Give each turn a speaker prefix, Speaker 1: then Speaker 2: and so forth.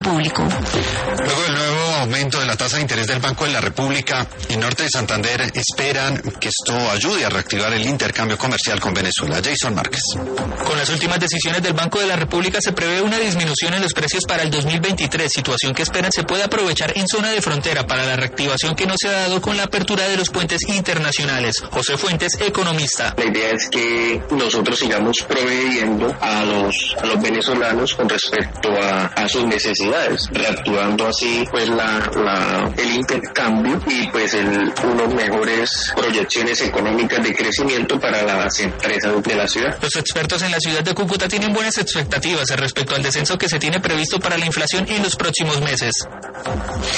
Speaker 1: público.
Speaker 2: Luego del nuevo aumento de la tasa de interés del Banco de la República y Norte de Santander esperan que esto ayude a reactivar el intercambio comercial con Venezuela. Jason Márquez.
Speaker 3: Con las últimas decisiones del Banco de la República se prevé una disminución en los precios para el 2023, situación que esperan se pueda aprovechar en zona de frontera para la reactivación que no se ha dado con la apertura de los puentes internacionales. José Fuentes, economista.
Speaker 4: La idea es que nosotros sigamos proveyendo a los venezolanos con respecto a sus necesidades, reactivando así pues el intercambio y pues unos mejores proyecciones económicas de crecimiento para las empresas de la ciudad.
Speaker 3: Los expertos en la ciudad de Cúcuta tienen buenas expectativas respecto al descenso que se tiene previsto para la inflación en los próximos meses.